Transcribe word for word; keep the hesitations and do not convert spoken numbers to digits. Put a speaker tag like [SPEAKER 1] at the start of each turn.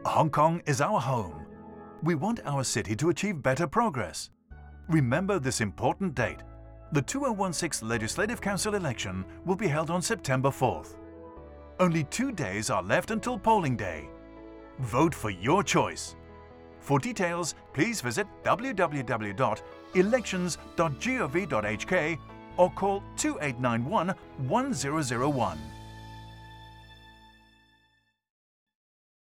[SPEAKER 1] Hong Kong is our home. We want our city to achieve better progress. Remember this important date. The two thousand sixteen Legislative Council election will be held on September fourth. Only two days are left until polling day. Vote for your choice. For details, please visit w w w dot elections dot gov dot h k or call two eight nine one, one zero zero one.